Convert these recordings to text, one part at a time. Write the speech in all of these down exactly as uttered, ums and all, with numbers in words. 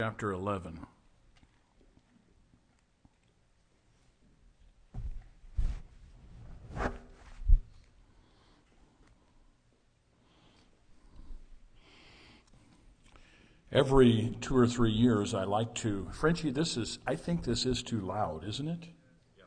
Chapter eleven. Every two or three years, I like to, Frenchie, this is, I think this is too loud, isn't it? Yes.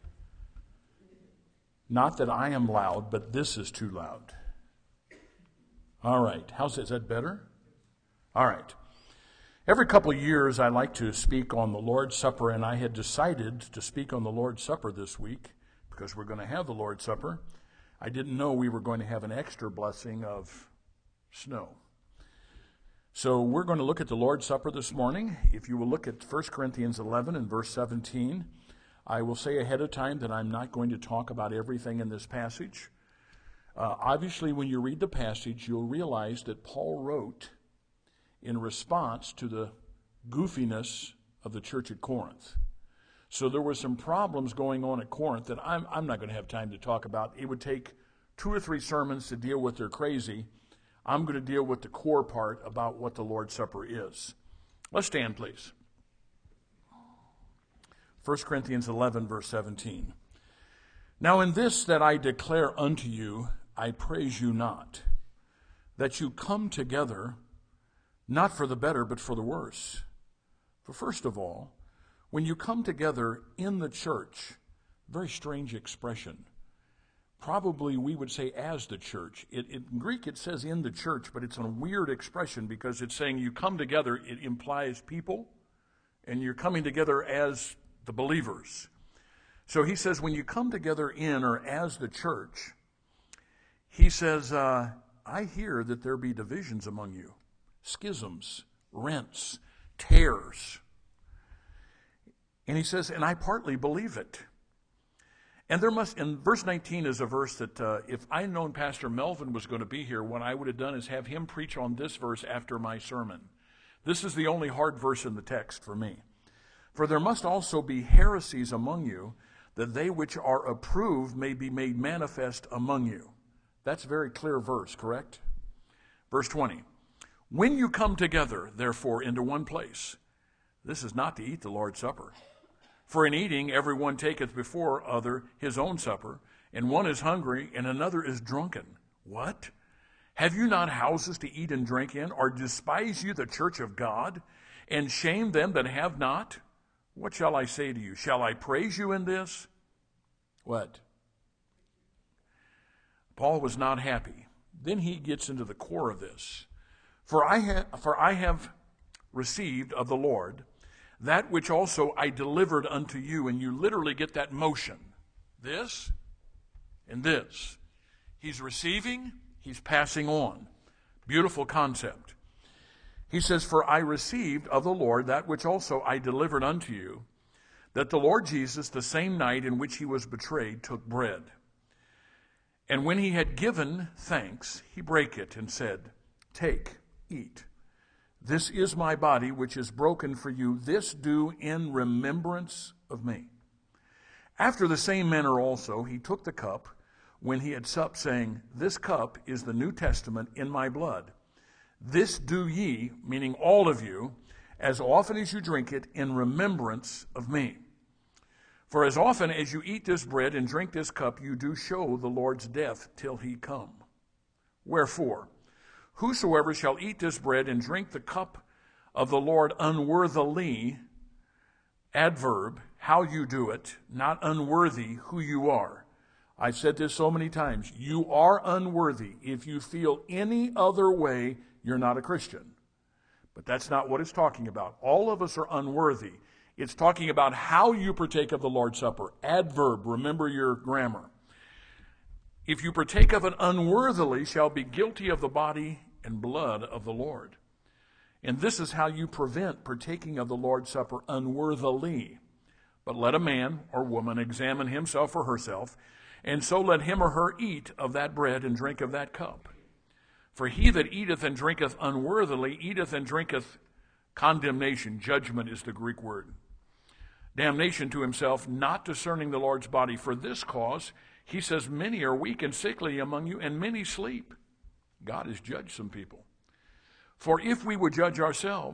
Not that I am loud, but this is too loud. All right. How's it? Is that better? All right. Every couple of years, I like to speak on the Lord's Supper, and I had decided to speak on the Lord's Supper this week because we're going to have the Lord's Supper. I didn't know we were going to have an extra blessing of snow. So we're going to look at the Lord's Supper this morning. If you will look at First Corinthians eleven and verse seventeen, I will say ahead of time that I'm not going to talk about everything in this passage. Uh, obviously, when you read the passage, you'll realize that Paul wrote in response to the goofiness of the church at Corinth. So there were some problems going on at Corinth that I'm, I'm not going to have time to talk about. It would take two or three sermons to deal with their crazy. I'm going to deal with the core part about what the Lord's Supper is. Let's stand, please. First Corinthians eleven, verse seventeen. Now in this that I declare unto you, I praise you not, that you come together not for the better, but for the worse. For first of all, when you come together in the church, very strange expression. Probably we would say as the church. It, it, in Greek it says in the church, but it's a weird expression because it's saying you come together. It implies people, and you're coming together as the believers. So he says when you come together in or as the church, he says, uh, I hear that there be divisions among you. Schisms, rents, tears. And he says, and I partly believe it. And there must, and verse nineteen is a verse that uh, if I'd known Pastor Melvin was going to be here, what I would have done is have him preach on this verse after my sermon. This is the only hard verse in the text for me. For there must also be heresies among you, that they which are approved may be made manifest among you. That's a very clear verse, correct? Verse twenty. When you come together, therefore, into one place, this is not to eat the Lord's Supper. For in eating, everyone taketh before other his own supper, and one is hungry, and another is drunken. What? Have you not houses to eat and drink in? Or despise you the church of God, and shame them that have not? What shall I say to you? Shall I praise you in this? What? Paul was not happy. Then he gets into the core of this. For I, ha- for I have received of the Lord that which also I delivered unto you. And you literally get that motion. This and this. He's receiving, he's passing on. Beautiful concept. He says, for I received of the Lord that which also I delivered unto you, that the Lord Jesus, the same night in which he was betrayed, took bread. And when he had given thanks, he brake it and said, take, eat. This is my body, which is broken for you. This do in remembrance of me. After the same manner also, he took the cup when he had supped, saying, this cup is the New Testament in my blood. This do ye, meaning all of you, as often as you drink it, in remembrance of me. For as often as you eat this bread and drink this cup, you do show the Lord's death till he come. Wherefore, whosoever shall eat this bread and drink the cup of the Lord unworthily, adverb, how you do it, not unworthy, who you are. I've said this so many times. You are unworthy. If you feel any other way, you're not a Christian. But that's not what it's talking about. All of us are unworthy. It's talking about how you partake of the Lord's Supper. Adverb, remember your grammar. If you partake of it unworthily, shall be guilty of the body and blood of the Lord. And this is how you prevent partaking of the Lord's Supper unworthily. But let a man or woman examine himself or herself, and so let him or her eat of that bread and drink of that cup. For he that eateth and drinketh unworthily eateth and drinketh condemnation. Judgment is the Greek word. Damnation to himself, not discerning the Lord's body. For this cause, he says, many are weak and sickly among you, and many sleep. God has judged some people. For if we would judge ourselves,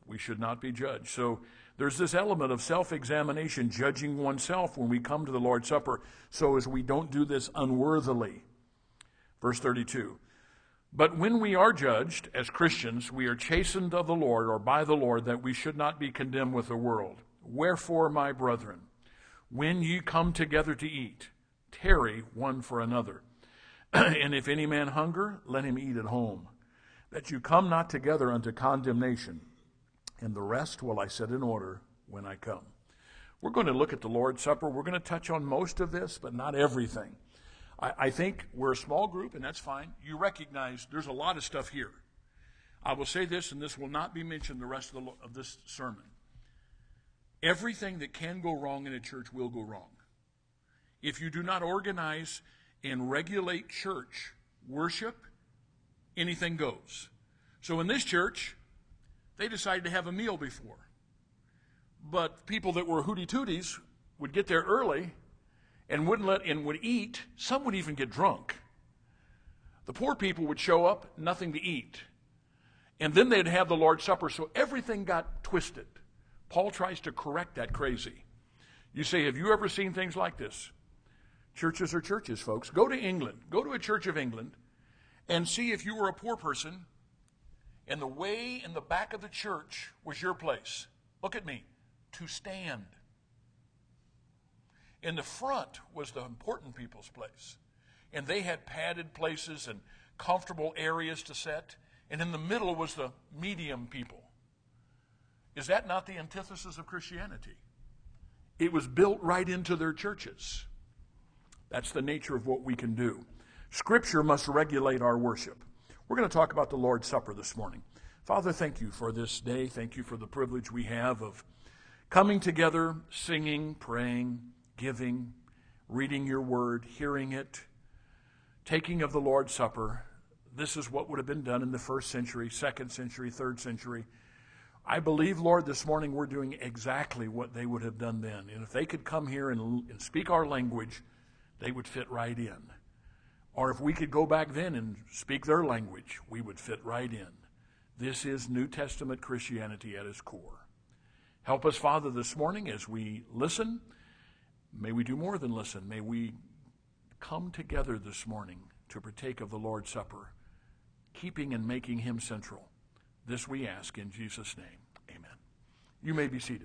we should not be judged. So there's this element of self-examination, judging oneself when we come to the Lord's Supper, so as we don't do this unworthily. Verse thirty-two, but when we are judged as Christians, we are chastened of the Lord, or by the Lord, that we should not be condemned with the world. Wherefore, my brethren, when ye come together to eat, tarry one for another. And if any man hunger, let him eat at home, that you come not together unto condemnation. And the rest will I set in order when I come. We're going to look at the Lord's Supper. We're going to touch on most of this, but not everything. I, I think we're a small group, and that's fine. You recognize there's a lot of stuff here. I will say this, and this will not be mentioned the rest of, the, of this sermon. Everything that can go wrong in a church will go wrong. If you do not organize and regulate church worship, anything goes. So in this church, they decided to have a meal before. But people that were hooty-tooties would get there early and wouldn't let and would eat. Some would even get drunk. The poor people would show up, nothing to eat. And then they'd have the Lord's Supper, so everything got twisted. Paul tries to correct that crazy. You say, have you ever seen things like this? Churches are churches, folks. Go to England. Go to a church of England and see if you were a poor person and the way in the back of the church was your place. Look at me. To stand. In the front was the important people's place. And they had padded places and comfortable areas to sit. And in the middle was the medium people. Is that not the antithesis of Christianity? It was built right into their churches. That's the nature of what we can do. Scripture must regulate our worship. We're going to talk about the Lord's Supper this morning. Father, thank you for this day. Thank you for the privilege we have of coming together, singing, praying, giving, reading your word, hearing it, taking of the Lord's Supper. This is what would have been done in the first century, second century, third century. I believe, Lord, this morning we're doing exactly what they would have done then. And if they could come here and, and speak our language, they would fit right in. Or if we could go back then and speak their language, we would fit right in. This is New Testament Christianity at its core. Help us, Father, this morning as we listen. May we do more than listen. May we come together this morning to partake of the Lord's Supper, keeping and making him central. This we ask in Jesus' name. Amen. You may be seated.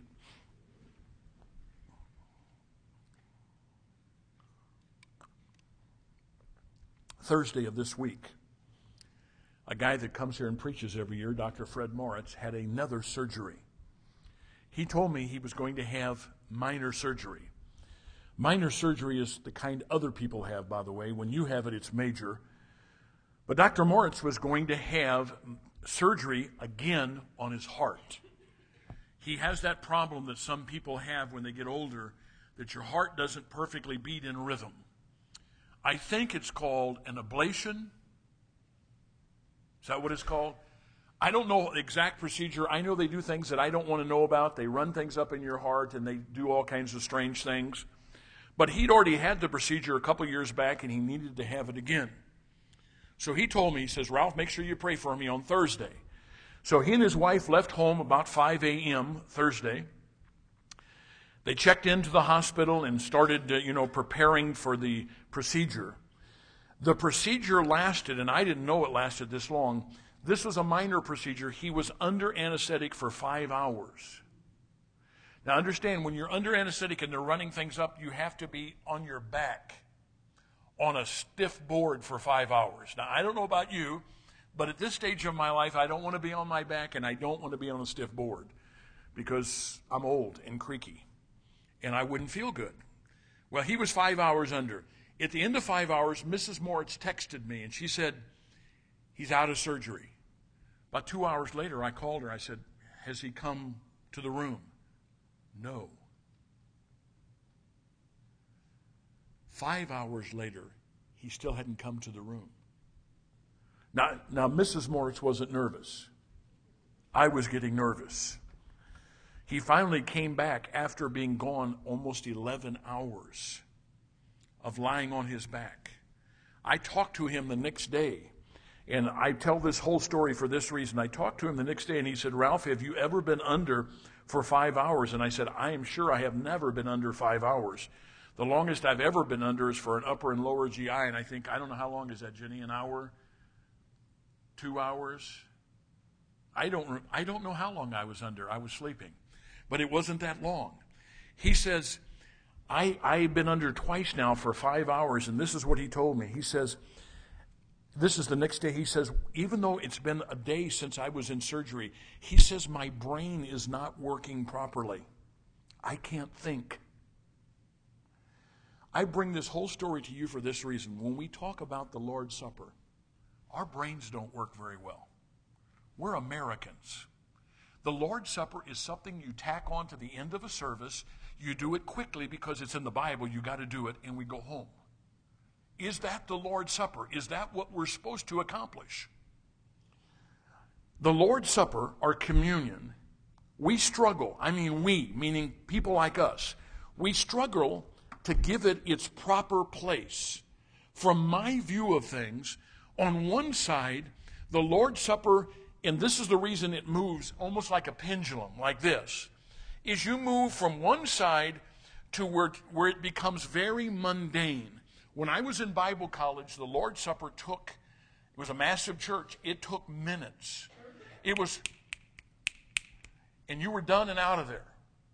Thursday of this week, a guy that comes here and preaches every year, Doctor Fred Moritz, had another surgery. He told me he was going to have minor surgery. Minor surgery is the kind other people have, by the way. When you have it, it's major. But Doctor Moritz was going to have surgery again on his heart. He has that problem that some people have when they get older, that your heart doesn't perfectly beat in rhythm. I think it's called an ablation. Is that what it's called? I don't know the exact procedure. I know they do things that I don't want to know about. They run things up in your heart and they do all kinds of strange things. But he'd already had the procedure a couple years back and he needed to have it again. So he told me, he says, Ralph, make sure you pray for me on Thursday. So he and his wife left home about five a.m. Thursday. They checked into the hospital and started, uh, you know, preparing for the procedure. The procedure lasted, and I didn't know it lasted this long. This was a minor procedure. He was under anesthetic for five hours. Now understand, when you're under anesthetic and they're running things up, you have to be on your back on a stiff board for five hours. Now, I don't know about you, but at this stage of my life, I don't want to be on my back and I don't want to be on a stiff board because I'm old and creaky and I wouldn't feel good. Well, he was five hours under. At the end of five hours, Missus Moritz texted me and she said, he's out of surgery. About two hours later, I called her. I said, has he come to the room? No. Five hours later, he still hadn't come to the room. Now, now Missus Moritz wasn't nervous. I was getting nervous. He finally came back after being gone almost eleven hours of lying on his back. I talked to him the next day, And I tell this whole story for this reason. I talked to him the next day, and he said, Ralph, have you ever been under for five hours? And I said, I am sure I have never been under five hours. The longest I've ever been under is for an upper and lower G I, and I think, I don't know how long is that, Jenny, an hour? Two hours? I don't, I don't know how long I was under. I was sleeping. But it wasn't that long. He says, I, I've been under twice now for five hours, and this is what he told me. He says, this is the next day. He says, even though it's been a day since I was in surgery, he says, my brain is not working properly. I can't think. I bring this whole story to you for this reason. When we talk about the Lord's Supper, our brains don't work very well. We're Americans. The Lord's Supper is something you tack on to the end of a service. You do it quickly because it's in the Bible. You got to do it, and we go home. Is that the Lord's Supper? Is that what we're supposed to accomplish? The Lord's Supper, our communion, we struggle. I mean we, meaning people like us. We struggle to give it its proper place. From my view of things, on one side, the Lord's Supper, and this is the reason it moves almost like a pendulum, like this, is you move from one side to where, where it becomes very mundane. When I was in Bible college, the Lord's Supper took, it was a massive church, it took minutes. It was, and you were done and out of there.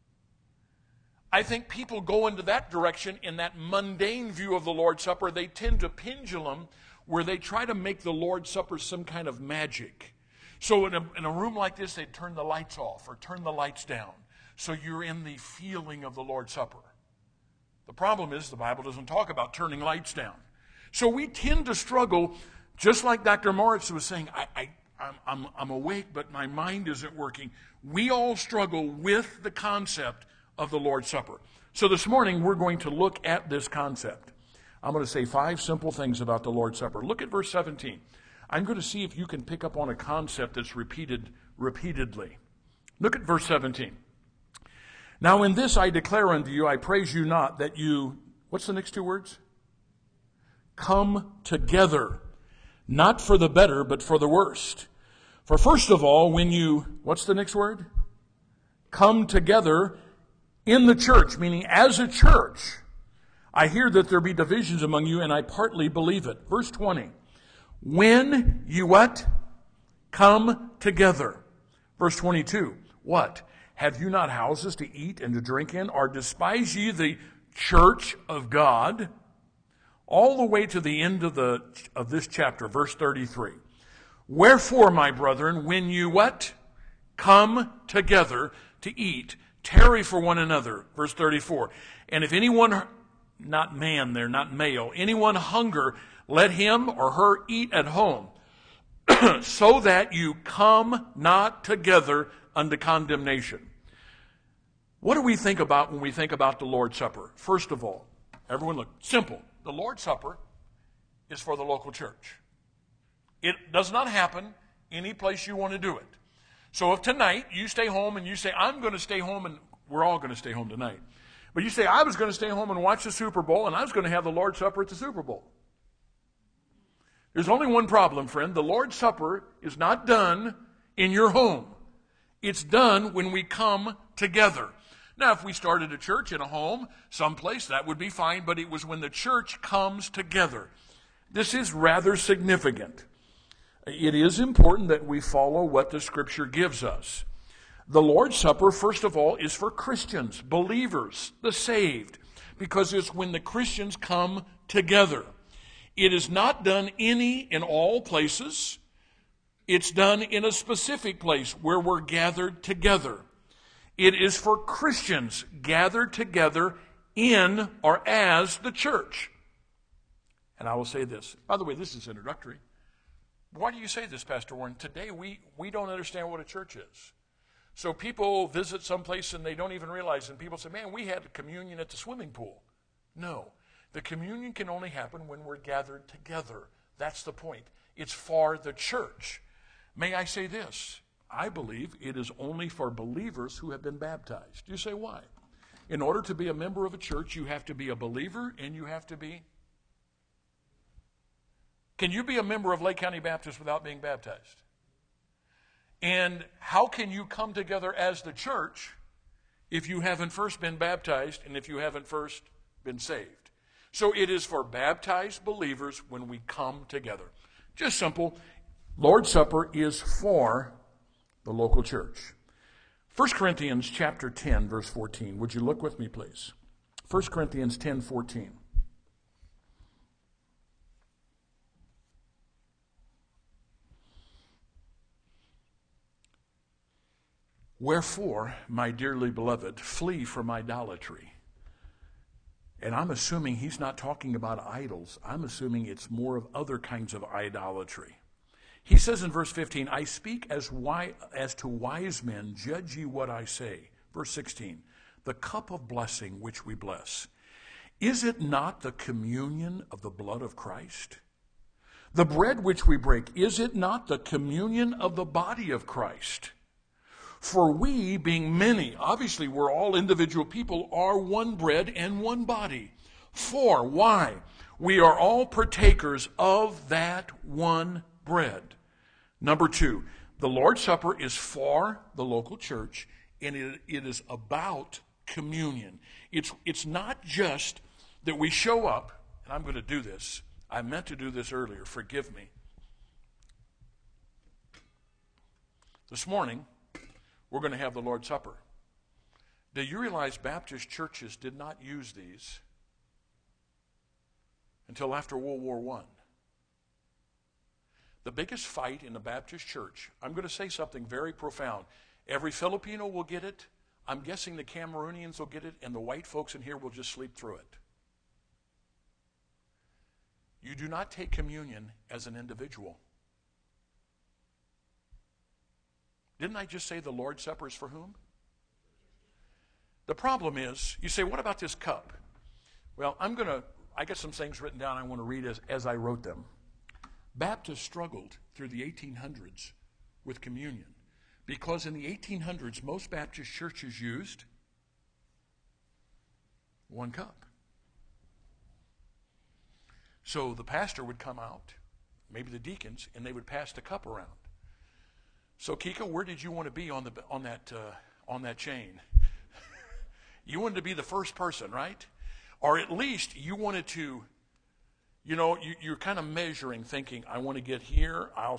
I think people go into that direction in that mundane view of the Lord's Supper. They tend to pendulum where they try to make the Lord's Supper some kind of magic. So in a, in a room like this, they'd turn the lights off or turn the lights down. So you're in the feeling of the Lord's Supper. The problem is the Bible doesn't talk about turning lights down. So we tend to struggle, just like Doctor Moritz was saying, I, I, I'm, I'm, I'm awake, but my mind isn't working. We all struggle with the concept of the Lord's Supper. So this morning we're going to look at this concept. I'm going to say five simple things about the Lord's Supper. Look at verse seventeen. I'm going to see if you can pick up on a concept that's repeated repeatedly. Look at verse seventeen. Now in this I declare unto you, I praise you not that you, what's the next two words? Come together, not for the better, but for the worst. For first of all, when you, what's the next word? Come together in the church, meaning as a church, I hear that there be divisions among you, and I partly believe it. Verse twenty. When you what? Come together. Verse twenty-two. What? Have you not houses to eat and to drink in? Or despise ye the church of God? All the way to the end of the of this chapter, verse thirty-three. Wherefore, my brethren, when you what? Come together to eat, tarry for one another. Verse thirty-four. And if anyone, not man there, not male, anyone hunger, let him or her eat at home, so that you come not together unto condemnation. What do we think about when we think about the Lord's Supper? First of all, everyone look, simple. The Lord's Supper is for the local church. It does not happen any place you want to do it. So if tonight you stay home and you say, I'm going to stay home, and we're all going to stay home tonight. But you say, I was going to stay home and watch the Super Bowl, and I was going to have the Lord's Supper at the Super Bowl. There's only one problem, friend. The Lord's Supper is not done in your home. It's done when we come together. Now, if we started a church in a home, someplace, that would be fine, but it was when the church comes together. This is rather significant. It is important that we follow what the Scripture gives us. The Lord's Supper, first of all, is for Christians, believers, the saved, because it's when the Christians come together. It is not done any in all places. It's done in a specific place where we're gathered together. It is for Christians gathered together in or as the church. And I will say this. By the way, this is introductory. Why do you say this, Pastor Warren? Today we, we don't understand what a church is. So people visit someplace and they don't even realize, and people say, man, we had communion at the swimming pool. No. The communion can only happen when we're gathered together. That's the point. It's for the church. May I say this? I believe it is only for believers who have been baptized. You say, why? In order to be a member of a church, you have to be a believer and you have to be... Can you be a member of Lake County Baptist without being baptized? And how can you come together as the church if you haven't first been baptized and if you haven't first been saved? So it is for baptized believers when we come together. Just simple. Lord's Supper is for the local church. First Corinthians chapter ten, verse fourteen. Would you look with me, please? First Corinthians ten, fourteen. Wherefore, my dearly beloved, flee from idolatry. And I'm assuming he's not talking about idols. I'm assuming it's more of other kinds of idolatry. He says in verse fifteen, I speak as, wi- as to wise men, judge ye what I say. Verse sixteen, the cup of blessing which we bless, is it not the communion of the blood of Christ? The bread which we break, is it not the communion of the body of Christ? For we, being many, obviously we're all individual people, are one bread and one body. For, why? We are all partakers of that one bread. Number two, the Lord's Supper is for the local church, and it, it is about communion. It's, it's not just that we show up, and I'm going to do this. I meant to do this earlier. Forgive me. This morning, we're going to have the Lord's Supper. Do you realize Baptist churches did not use these until after World War One? The biggest fight in the Baptist church, I'm going to say something very profound. Every Filipino will get it. I'm guessing the Cameroonians will get it, and the white folks in here will just sleep through it. You do not take communion as an individual. Didn't I just say the Lord's Supper is for whom? The problem is, you say, what about this cup? Well, I'm going to, I got some things written down I want to read as, as I wrote them. Baptists struggled through the eighteen hundreds with communion because in the eighteen hundreds, most Baptist churches used one cup. So the pastor would come out, maybe the deacons, and they would pass the cup around. So, Kika, where did you want to be on the on that uh, on that chain? You wanted to be the first person, right? Or at least you wanted to, you know, you, you're kind of measuring, thinking, I want to get here. I'll.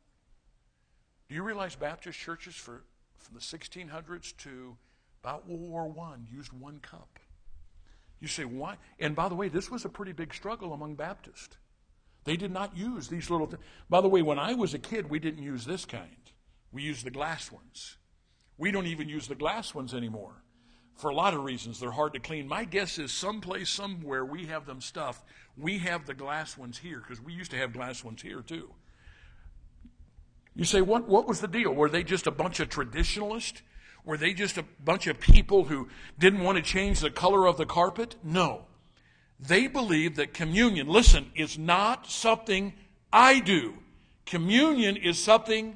Do you realize Baptist churches for from the sixteen hundreds to about World War One used one cup? You say, why? And by the way, this was a pretty big struggle among Baptists. They did not use these little things. By the way, when I was a kid, we didn't use this kind. We use the glass ones. We don't even use the glass ones anymore. For a lot of reasons, they're hard to clean. My guess is someplace, somewhere, we have them stuffed. We have the glass ones here, because we used to have glass ones here, too. You say, what, what was the deal? Were they just a bunch of traditionalists? Were they just a bunch of people who didn't want to change the color of the carpet? No. They believed that communion, listen, is not something I do. Communion is something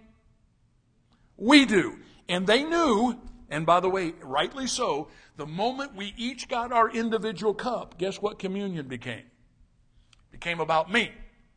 we do. And they knew, and by the way, rightly so, the moment we each got our individual cup, guess what communion became? It became about me.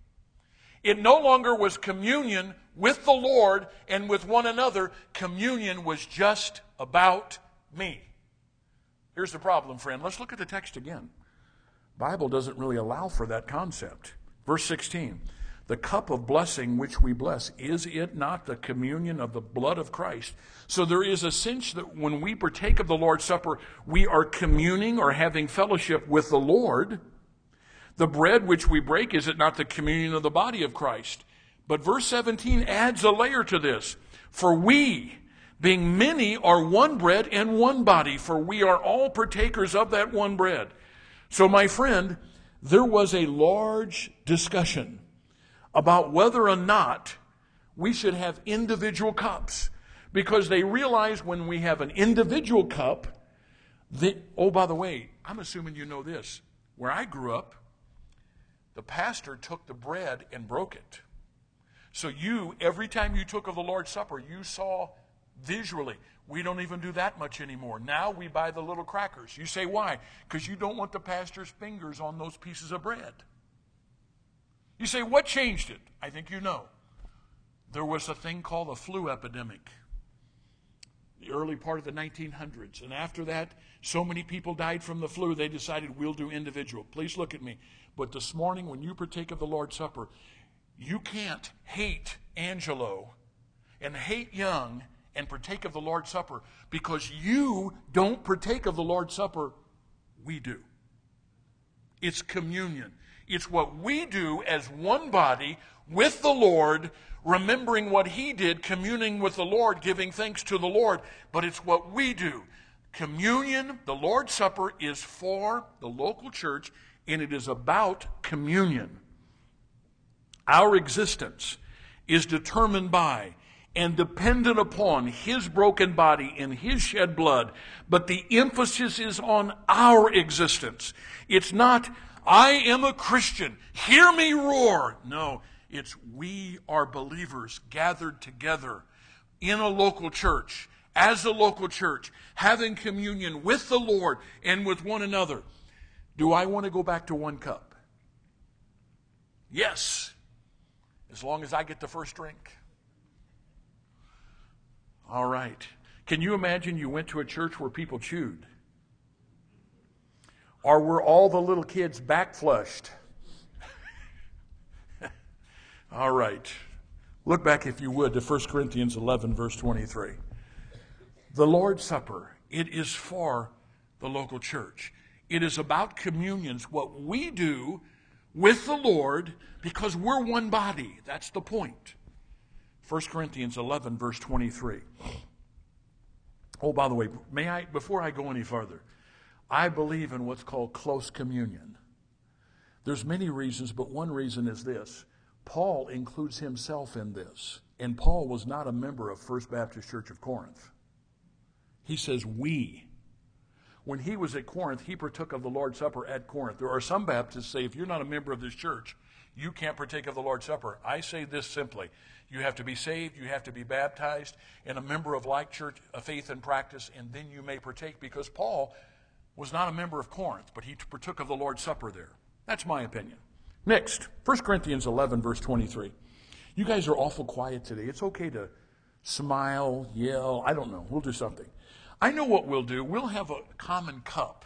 It no longer was communion with the Lord and with one another. Communion was just about me. Here's the problem, friend. Let's look at the text again. The Bible doesn't really allow for that concept. Verse sixteen. The cup of blessing which we bless, is it not the communion of the blood of Christ? So there is a sense that when we partake of the Lord's Supper, we are communing or having fellowship with the Lord. The bread which we break, is it not the communion of the body of Christ? But verse seventeen adds a layer to this. For we, being many, are one bread and one body, for we are all partakers of that one bread. So my friend, there was a large discussion about whether or not we should have individual cups. Because they realize when we have an individual cup, that, oh, by the way, I'm assuming you know this. Where I grew up, the pastor took the bread and broke it. So you, every time you took of the Lord's Supper, you saw visually. We don't even do that much anymore. Now we buy the little crackers. You say, why? Because you don't want the pastor's fingers on those pieces of bread. You say, what changed it? I think you know. There was a thing called the flu epidemic, the early part of the nineteen hundreds. And after that, so many people died from the flu, they decided we'll do individual. Please look at me. But this morning, when you partake of the Lord's Supper, you can't hate Angelo and hate Young and partake of the Lord's Supper because you don't partake of the Lord's Supper. We do. It's communion. It's what we do as one body with the Lord, remembering what He did, communing with the Lord, giving thanks to the Lord. But it's what we do. Communion, the Lord's Supper, is for the local church, and it is about communion. Our existence is determined by and dependent upon His broken body and His shed blood, but the emphasis is on our existence. It's not, I am a Christian, hear me roar. No, it's we are believers gathered together in a local church, as a local church, having communion with the Lord and with one another. Do I want to go back to one cup? Yes, as long as I get the first drink. All right. Can you imagine you went to a church where people chewed? Or were all the little kids backflushed? All right. Look back, if you would, to First Corinthians eleven, verse twenty-three. The Lord's Supper, it is for the local church. It is about communions, what we do with the Lord, because we're one body. That's the point. First Corinthians eleven, verse twenty-three. Oh, by the way, may I, before I go any further, I believe in what's called close communion. There's many reasons, but one reason is this. Paul includes himself in this. And Paul was not a member of First Baptist Church of Corinth. He says we. When he was at Corinth, he partook of the Lord's Supper at Corinth. There are some Baptists say, if you're not a member of this church, you can't partake of the Lord's Supper. I say this simply. You have to be saved, you have to be baptized, and a member of like church, a faith and practice, and then you may partake, because Paul was not a member of Corinth, but he partook of the Lord's Supper there. That's my opinion. Next, First Corinthians eleven, verse twenty-three. You guys are awful quiet today. It's okay to smile, yell, I don't know. We'll do something. I know what we'll do. We'll have a common cup.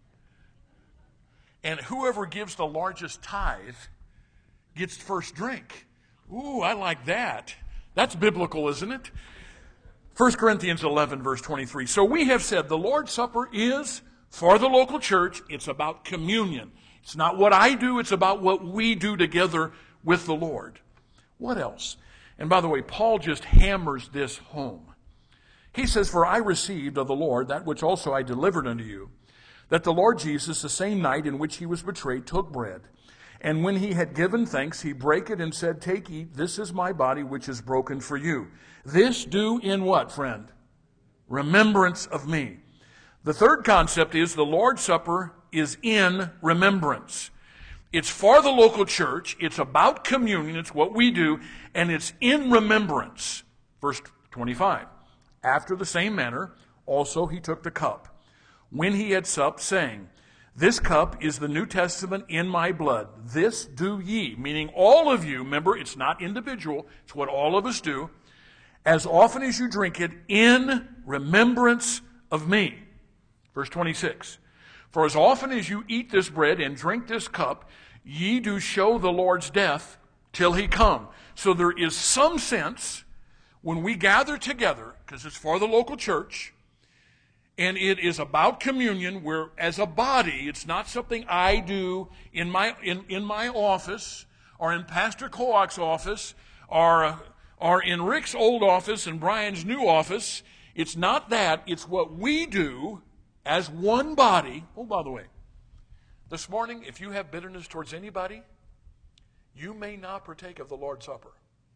And whoever gives the largest tithe gets first drink. Ooh, I like that. That's biblical, isn't it? First Corinthians eleven, verse twenty-three. So we have said the Lord's Supper is for the local church. It's about communion. It's not what I do. It's about what we do together with the Lord. What else? And by the way, Paul just hammers this home. He says, for I received of the Lord that which also I delivered unto you, that the Lord Jesus, the same night in which he was betrayed, took bread. And when he had given thanks, he brake it and said, take, eat, this is my body which is broken for you. This do in what, friend? Remembrance of me. The third concept is the Lord's Supper is in remembrance. It's for the local church. It's about communion. It's what we do. And it's in remembrance. Verse twenty-five. After the same manner, also he took the cup, when he had supped, saying, this cup is the New Testament in my blood. This do ye, meaning all of you. Remember, it's not individual. It's what all of us do. As often as you drink it, in remembrance of me. Verse twenty-six. For as often as you eat this bread and drink this cup, ye do show the Lord's death till he come. So there is some sense when we gather together, because it's for the local church, and it is about communion, where as a body, it's not something I do in my in, in my office, or in Pastor Koach's office, or, or in Rick's old office and Brian's new office. It's not that. It's what we do as one body. Oh, by the way, this morning, if you have bitterness towards anybody, you may not partake of the Lord's Supper.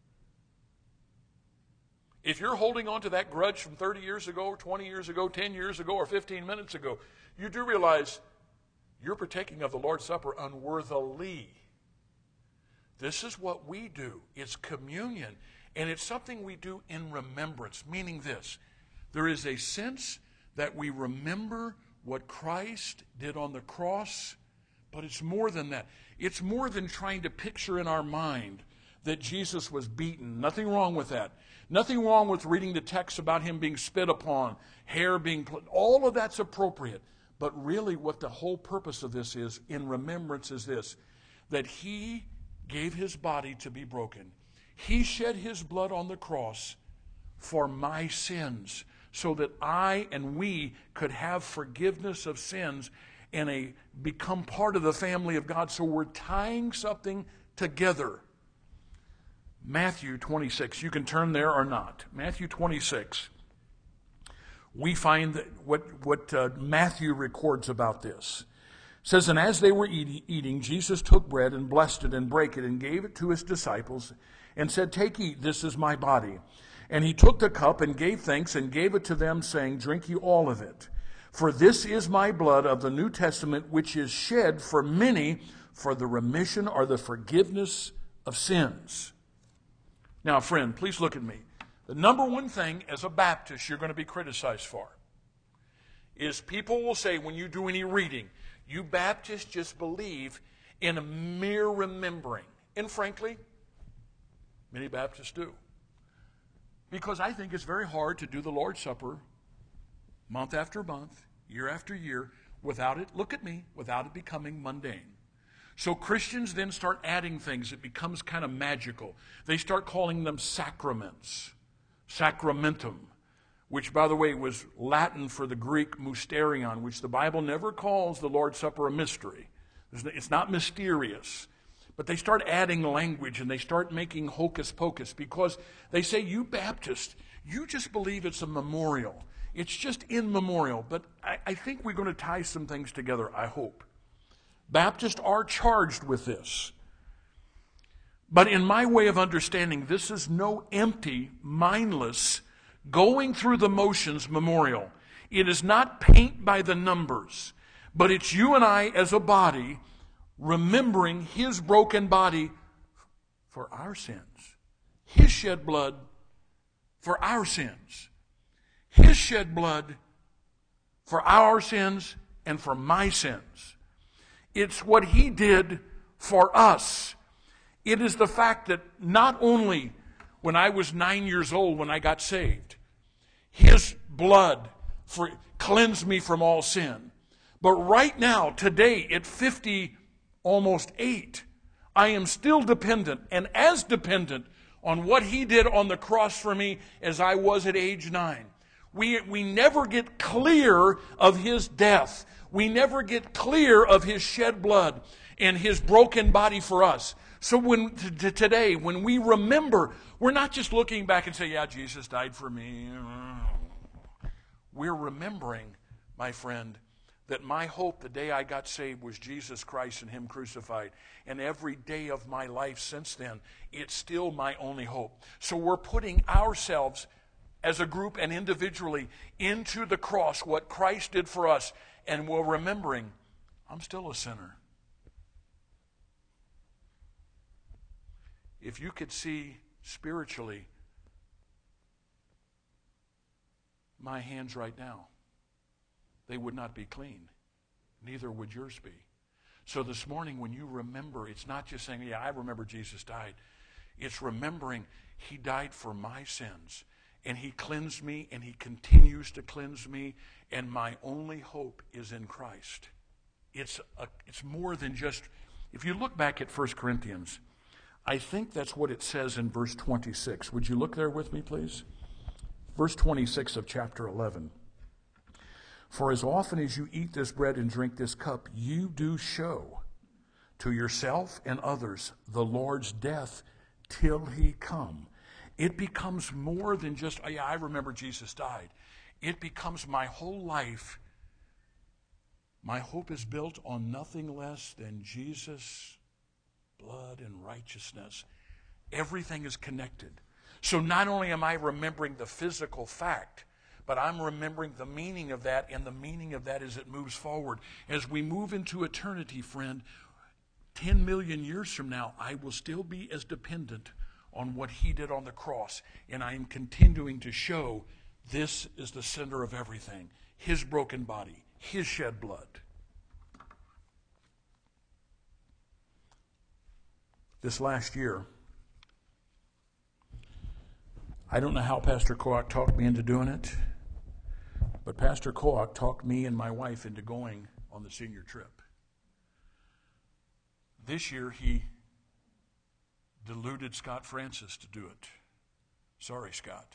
If you're holding on to that grudge from thirty years ago, or twenty years ago, ten years ago, or fifteen minutes ago, you do realize you're partaking of the Lord's Supper unworthily. This is what we do. It's communion. And it's something we do in remembrance, meaning this. There is a sense that we remember what Christ did on the cross But it's more than that. It's more than trying to picture in our mind that Jesus was beaten. Nothing wrong with that. Nothing wrong with reading the text about him being spit upon, hair being... Pl- all of that's appropriate. But really what the whole purpose of this is, in remembrance, is this, that he gave his body to be broken. He shed his blood on the cross for my sins, so that I and we could have forgiveness of sins and a become part of the family of God. So we're tying something together. Matthew twenty-six, you can turn there or not. Matthew twenty-six, we find that what, what uh, Matthew records about this. It says, and as they were eat- eating, Jesus took bread and blessed it and brake it and gave it to his disciples and said, take, eat, this is my body. And he took the cup and gave thanks and gave it to them, saying, drink ye all of it. For this is my blood of the New Testament, which is shed for many for the remission or the forgiveness of sins. Now, friend, please look at me. The number one thing as a Baptist you're going to be criticized for is people will say when you do any reading, you Baptists just believe in a mere remembering. And frankly, many Baptists do. Because I think it's very hard to do the Lord's Supper month after month, year after year, without it, look at me, without it becoming mundane. So Christians then start adding things. It becomes kind of magical. They start calling them sacraments. Sacramentum, which, by the way, was Latin for the Greek mysterion, which the Bible never calls the Lord's Supper a mystery. It's not mysterious. But they start adding language and they start making hocus pocus because they say, you Baptists, you just believe it's a memorial. It's just in memorial. But I, I think we're going to tie some things together, I hope. Baptists are charged with this. But in my way of understanding, this is no empty, mindless, going through the motions memorial. It is not paint by the numbers, but it's you and I as a body remembering his broken body for our sins. His shed blood for our sins. His shed blood for our sins and for my sins. It's what he did for us. It is the fact that not only when I was nine years old when I got saved, his blood for, cleansed me from all sin. But right now, today, at fifty, almost eight, I am still dependent and as dependent on what he did on the cross for me as I was at age nine. We, we never get clear of his death. We never get clear of his shed blood and his broken body for us. So when t- t- today, when we remember, we're not just looking back and say, yeah, Jesus died for me. We're remembering, my friend, that my hope the day I got saved was Jesus Christ and him crucified. And every day of my life since then, it's still my only hope. So we're putting ourselves as a group and individually into the cross, what Christ did for us, and we're remembering, I'm still a sinner. If you could see spiritually my hands right now, they would not be clean. Neither would yours be. So this morning when you remember, it's not just saying, yeah, I remember Jesus died. It's remembering he died for my sins. And he cleansed me and he continues to cleanse me. And my only hope is in Christ. It's, a, it's more than just, if you look back at First Corinthians, I think that's what it says in verse twenty-six. Would you look there with me, please? Verse twenty-six of chapter eleven. For as often as you eat this bread and drink this cup, you do show to yourself and others the Lord's death till he come. It becomes more than just, oh yeah, I remember Jesus died. It becomes my whole life. My hope is built on nothing less than Jesus' blood and righteousness. Everything is connected. So not only am I remembering the physical fact, but I'm remembering the meaning of that, and the meaning of that as it moves forward. As we move into eternity, friend, ten million years from now, I will still be as dependent on what he did on the cross, and I am continuing to show this is the center of everything. His broken body, his shed blood. this last year, I don't know how Pastor Koach talked me into doing it, but Pastor Koach talked me and my wife into going on the senior trip. This year, he deluded Scott Francis to do it. Sorry, Scott.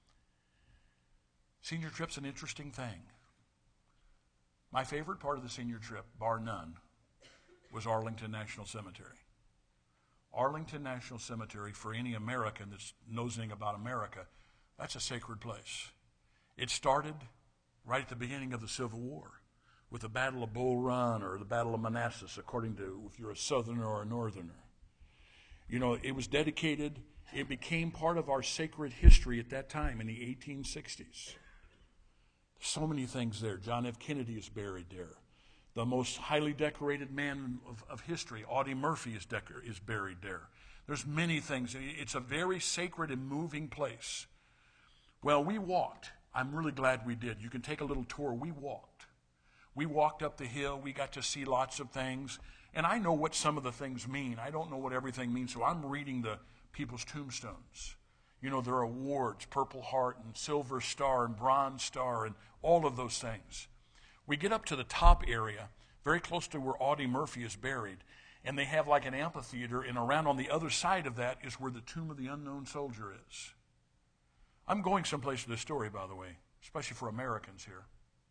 Senior trip's an interesting thing. My favorite part of the senior trip, bar none, was Arlington National Cemetery. Arlington National Cemetery, for any American that knows anything about America, that's a sacred place. It started right at the beginning of the Civil War with the Battle of Bull Run or the Battle of Manassas, according to if you're a Southerner or a Northerner. You know, it was dedicated, it became part of our sacred history at that time in the eighteen sixties. So many things there. John F. Kennedy is buried there. The most highly decorated man of, of history, Audie Murphy, is, decor- is buried there. There's many things. It's a very sacred and moving place. Well, we walked. I'm really glad we did. You can take a little tour. We walked. We walked up the hill. We got to see lots of things. And I know what some of the things mean. I don't know what everything means, so I'm reading the people's tombstones. You know, their awards, Purple Heart and Silver Star and Bronze Star and all of those things. We get up to the top area, very close to where Audie Murphy is buried, and they have like an amphitheater, and around on the other side of that is where the Tomb of the Unknown Soldier is. I'm going someplace with this story, by the way, especially for Americans here.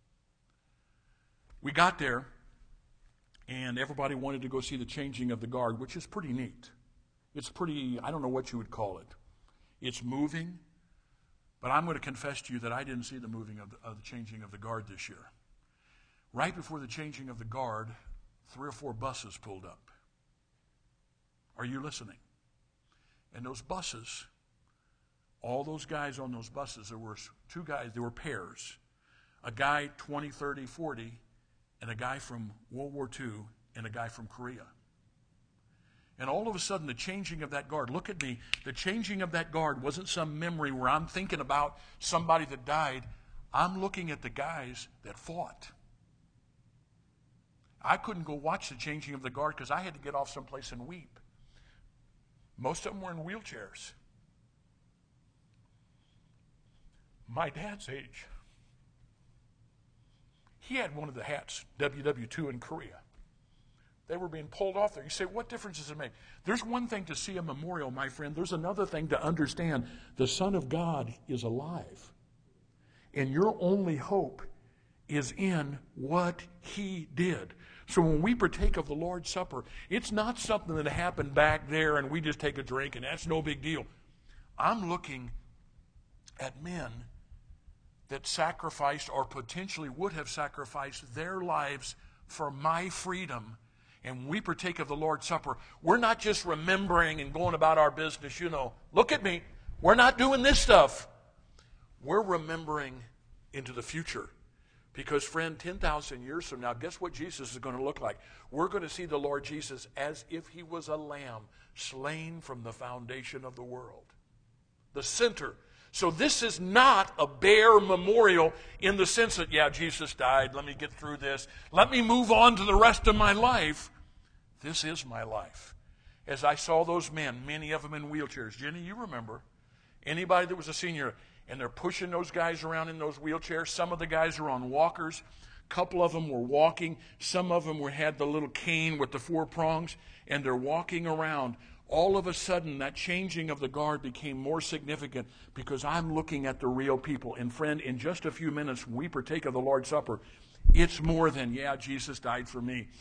We got there, and everybody wanted to go see the changing of the guard, which is pretty neat. It's pretty, I don't know what you would call it. It's moving, but I'm going to confess to you that I didn't see the moving of the, of the changing of the guard this year. Right before the changing of the guard, three or four buses pulled up. Are you listening? And those buses, all those guys on those buses, there were two guys, there were pairs. A guy twenty, thirty, forty, and a guy from World War Two, and a guy from Korea. And all of a sudden, the changing of that guard, look at me, the changing of that guard wasn't some memory where I'm thinking about somebody that died. I'm looking at the guys that fought. I couldn't go watch the changing of the guard because I had to get off someplace and weep. Most of them were in wheelchairs. My dad's age. He had one of the hats, W W two in Korea. They were being pulled off there. You say, what difference does it make? There's one thing to see a memorial, my friend. There's another thing to understand. The Son of God is alive. And your only hope is in what he did. So when we partake of the Lord's Supper, it's not something that happened back there and we just take a drink and that's no big deal. I'm looking at men that sacrificed or potentially would have sacrificed their lives for my freedom. And we partake of the Lord's Supper. We're not just remembering and going about our business, you know. Look at me. We're not doing this stuff. We're remembering into the future. Because, friend, ten thousand years from now, guess what Jesus is going to look like? We're going to see the Lord Jesus as if he was a lamb slain from the foundation of the world. The center. So this is not a bare memorial in the sense that, yeah, Jesus died, let me get through this. Let me move on to the rest of my life. This is my life. As I saw those men, many of them in wheelchairs. Jenny, you remember. Anybody that was a senior, and they're pushing those guys around in those wheelchairs. Some of the guys are on walkers. A couple of them were walking. Some of them were, had the little cane with the four prongs, and they're walking around. All of a sudden, that changing of the guard became more significant because I'm looking at the real people. And friend, in just a few minutes, when we partake of the Lord's Supper, it's more than, yeah, Jesus died for me.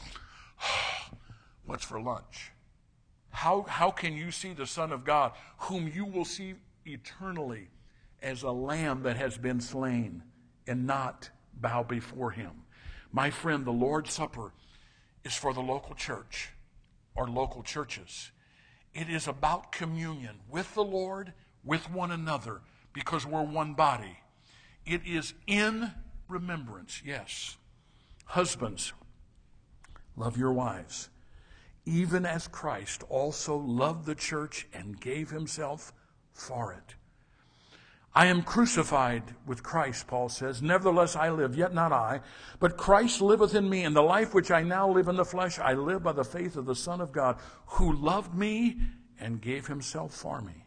What's for lunch? How, how can you see the Son of God, whom you will see eternally, as a lamb that has been slain, and not bow before him? My friend, the Lord's Supper is for the local church or local churches. It is about communion with the Lord, with one another, because we're one body. It is in remembrance, yes. Husbands, love your wives, even as Christ also loved the church and gave himself for it. I am crucified with Christ, Paul says. Nevertheless I live, yet not I, but Christ liveth in me. And the life which I now live in the flesh, I live by the faith of the Son of God, who loved me and gave himself for me.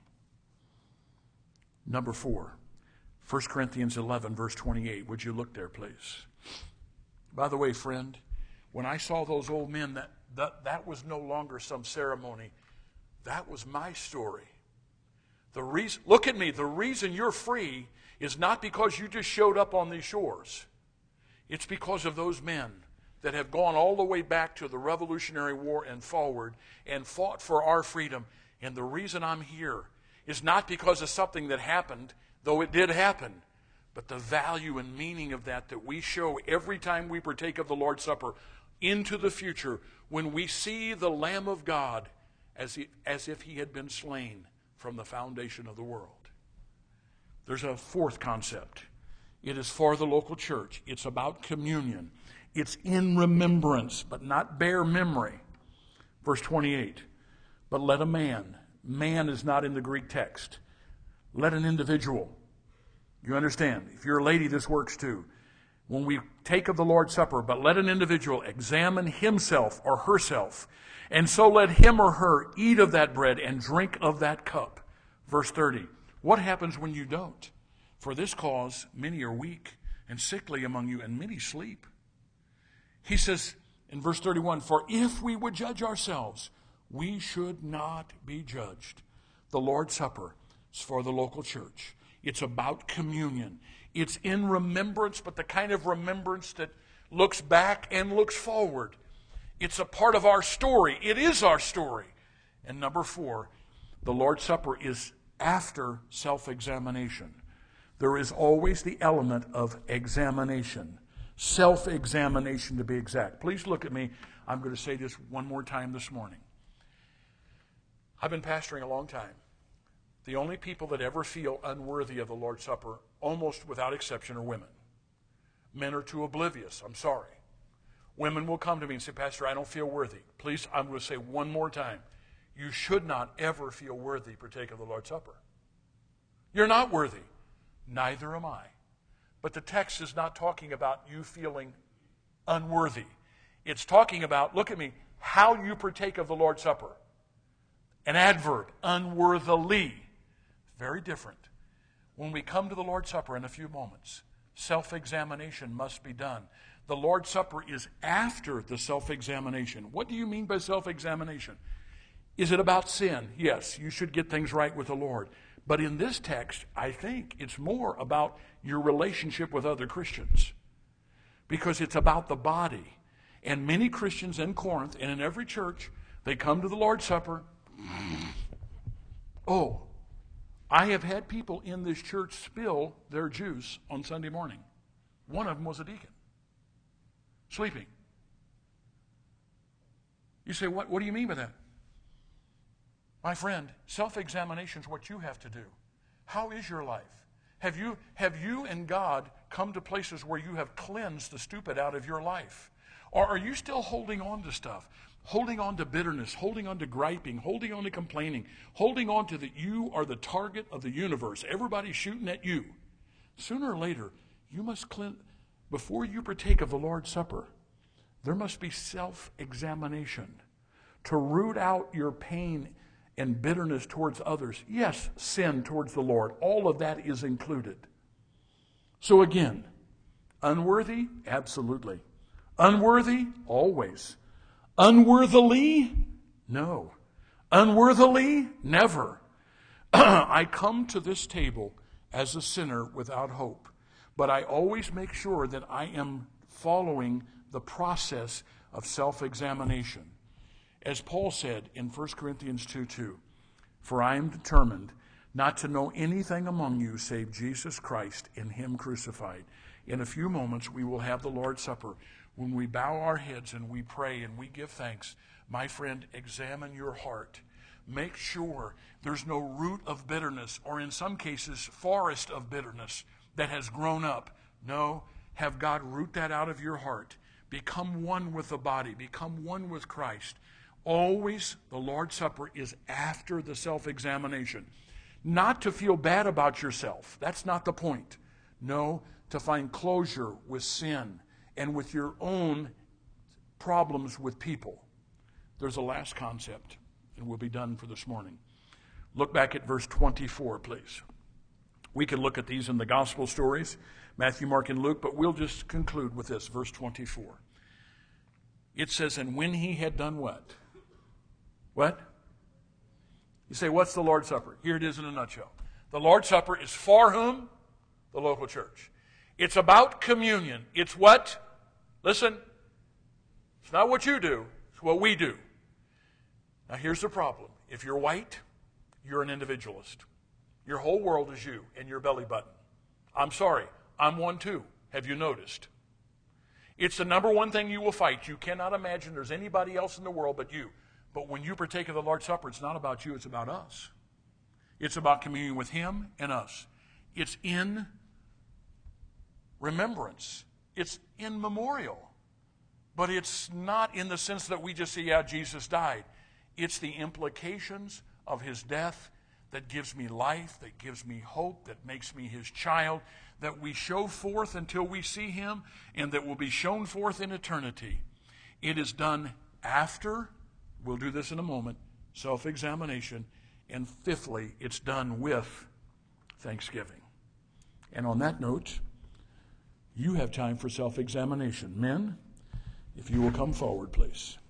Number four, First Corinthians eleven, verse twenty-eight. Would you look there, please? By the way, friend, when I saw those old men, that, that, that was no longer some ceremony. That was my story. The reason, look at me, the reason you're free is not because you just showed up on these shores. It's because of those men that have gone all the way back to the Revolutionary War and forward and fought for our freedom. And the reason I'm here is not because of something that happened, though it did happen, but the value and meaning of that that we show every time we partake of the Lord's Supper into the future when we see the Lamb of God as, he, as if he had been slain from the foundation of the world. There's a fourth concept. It is for the local church. It's about communion. It's in remembrance, but not bare memory. Verse twenty-eight, but let a man, man is not in the Greek text, let an individual, you understand, if you're a lady, this works too. When we take of the Lord's Supper, but let an individual examine himself or herself, and so let him or her eat of that bread and drink of that cup. Verse thirty, what happens when you don't? For this cause many are weak and sickly among you, and many sleep. He says in verse thirty-one, for if we would judge ourselves, we should not be judged. The Lord's Supper is for the local church. It's about communion. It's in remembrance, but the kind of remembrance that looks back and looks forward. It's a part of our story. It is our story. And number four, the Lord's Supper is after self-examination. There is always the element of examination. Self-examination, to be exact. Please look at me. I'm going to say this one more time this morning. I've been pastoring a long time. The only people that ever feel unworthy of the Lord's Supper, almost without exception, are women. Men are too oblivious. I'm sorry. Women will come to me and say, Pastor, I don't feel worthy. Please, I'm going to say one more time. You should not ever feel worthy to partake of the Lord's Supper. You're not worthy. Neither am I. But the text is not talking about you feeling unworthy. It's talking about, look at me, how you partake of the Lord's Supper. An adverb, unworthily. Very different. When we come to the Lord's Supper in a few moments, self-examination must be done. The Lord's Supper is after the self-examination. What do you mean by self-examination? Is it about sin? Yes, you should get things right with the Lord. But in this text, I think it's more about your relationship with other Christians. Because it's about the body. And many Christians in Corinth and in every church, they come to the Lord's Supper. Oh, I have had people in this church spill their juice on Sunday morning. One of them was a deacon. Sleeping. You say, what, what do you mean by that? My friend, self-examination is what you have to do. How is your life? Have you, have you and God come to places where you have cleansed the stupid out of your life? Or are you still holding on to stuff? Holding on to bitterness, holding on to griping, holding on to complaining, holding on to that you are the target of the universe. Everybody's shooting at you. Sooner or later, you must cleanse. Before you partake of the Lord's Supper, there must be self-examination to root out your pain and bitterness towards others. Yes, sin towards the Lord. All of that is included. So again, unworthy? Absolutely. Unworthy? Always. Unworthily? No. Unworthily? Never. I come to this table as a sinner without hope, but I always make sure that I am following the process of self-examination. As Paul said in First Corinthians two two, for I am determined not to know anything among you save Jesus Christ and him crucified. In a few moments we will have the Lord's Supper. When we bow our heads and we pray and we give thanks, my friend, examine your heart. Make sure there's no root of bitterness, or in some cases, forest of bitterness that has grown up. No, have God root that out of your heart. Become one with the body. Become one with Christ. Always the Lord's Supper is after the self-examination. Not to feel bad about yourself. That's not the point. No, to find closure with sin and with your own problems with people. There's a last concept, and we'll be done for this morning. Look back at verse twenty-four, please. We could look at these in the gospel stories, Matthew, Mark, and Luke, but we'll just conclude with this, verse twenty-four. It says, and when he had done what? What? You say, what's the Lord's Supper? Here it is in a nutshell. The Lord's Supper is for whom? The local church. It's about communion. It's what? Listen. It's not what you do. It's what we do. Now here's the problem. If you're white, you're an individualist. Your whole world is you and your belly button. I'm sorry. I'm one too. Have you noticed? It's the number one thing you will fight. You cannot imagine there's anybody else in the world but you. But when you partake of the Lord's Supper, it's not about you, it's about us. It's about communion with him and us. It's in remembrance. It's in memorial. But it's not in the sense that we just say, yeah, Jesus died. It's the implications of his death that gives me life, that gives me hope, that makes me his child, that we show forth until we see him, and that will be shown forth in eternity. It is done after, we'll do this in a moment, self-examination, and fifthly, it's done with thanksgiving. And on that note, you have time for self-examination. Men, if you will come forward, please.